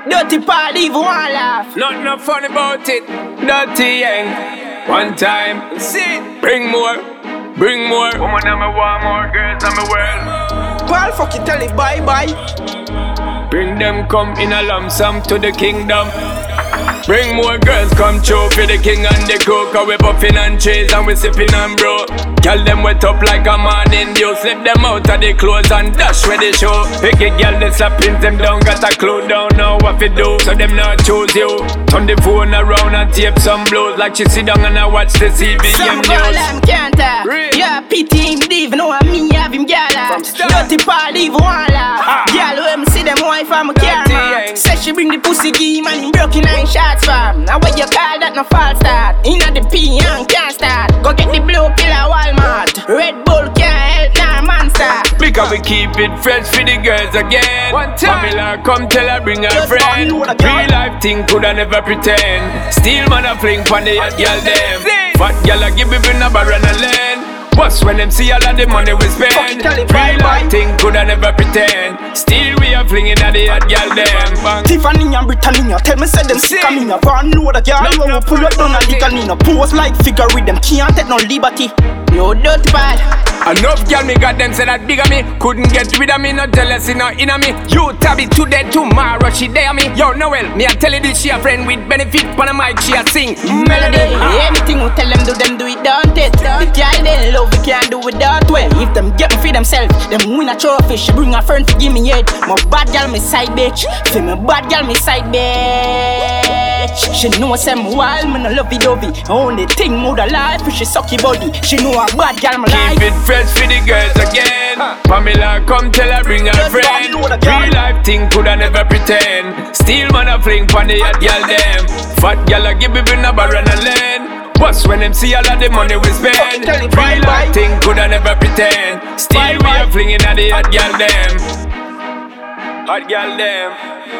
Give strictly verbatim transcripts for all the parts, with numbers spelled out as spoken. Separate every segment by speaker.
Speaker 1: Dirty Paul even want laugh.
Speaker 2: Nothing no funny about it. Dirty Yang. One time, see, bring more, bring more. Woman, I'm a want more, girls, I'm a world.
Speaker 1: Paul fuck you, tell it bye bye.
Speaker 2: Bring them come in a lump sum to the kingdom. Bring more girls come show for the king and the coke. We puffin' and chase and we sippin' and bro. Girl them wet up like a morning dew. Slip them out of the clothes and dash where they show. Pick a girl they slapping them down, got a clue down now what to do. So them not choose you. Turn the phone around and tape some blows like she sit down and I watch the C B M
Speaker 1: Some
Speaker 2: news.
Speaker 1: call him can't talk. Yeah, pity him, even know me have him gala. Dirty Paul even want laugh. Girl when me see them wife I'm a car man. Say she bring the pussy game and him broken nine shots fam. Now what you call that no false start. Inna the P and can't start. Go get the blue pill at Walmart. Red Bull can't help nah monster.
Speaker 2: Because we keep it fresh for the girls again. One time Pamela come tell her bring her friend. Real life thing coulda never pretend. Still man a fling pon the hot girl them. Fat girl a give me a bar and a land. What's when them see all of the money we spend? Real life thing coulda never pretend. Still we are flinging at the hot girl them.
Speaker 1: Tiffany and Britannia tell me say them sick of me. Van know the girl when we pull up down a lick and in a pose like figure with them can't take no liberty. Yo dirty bad.
Speaker 2: Enough girl me got them say that bigger me. Couldn't get rid of me, no jealousy, no inner me. You tabby today, tomorrow she dare me. Yo Noel, me I tell you this, she a friend with benefit. Pon a mic she a sing
Speaker 1: melody. Anything we tell them do, them do it don't it. The girl they love we can't do without way. If them get me for themselves, them win a trophy. She bring a friend to give me head. My bad girl me side bitch. Feel me bad girl me side bitch. She know some wild me no lovey dovey. Only thing more the life is she sucky body. She know a bad girl me like.
Speaker 2: Keep it fresh for the girls again. Pamela come tell her bring her friend. Real life thing coulda never pretend. Still man a fling pon the hot girl them. Fat girl a give me a bar and a land. What's when them see all of the money we spend? Real life thing coulda never pretend. Still we a flinging at the hot girl them. Hot girl them.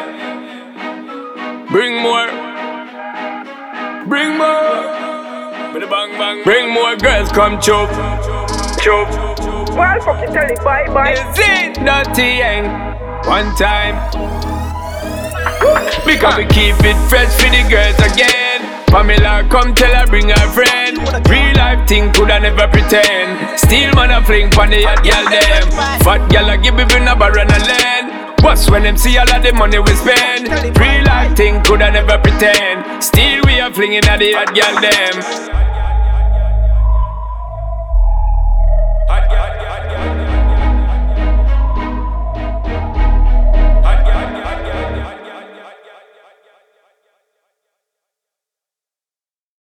Speaker 2: Bring more. Bring more. Bang, bang. Bring more girls come choke. Choke.
Speaker 1: Well fucking tell it bye bye.
Speaker 2: Is it Dirty Yang? One time. Because we keep it fresh for the girls again. Pamela come tell her bring her friend. Real life thing coulda never pretend. Still man a fling pon the hot girl them. Fat girl a give me a bar and a land. What's when them see all of the money we spend? Real life thing coulda never pretend. Still we are flinging at the hot girl them.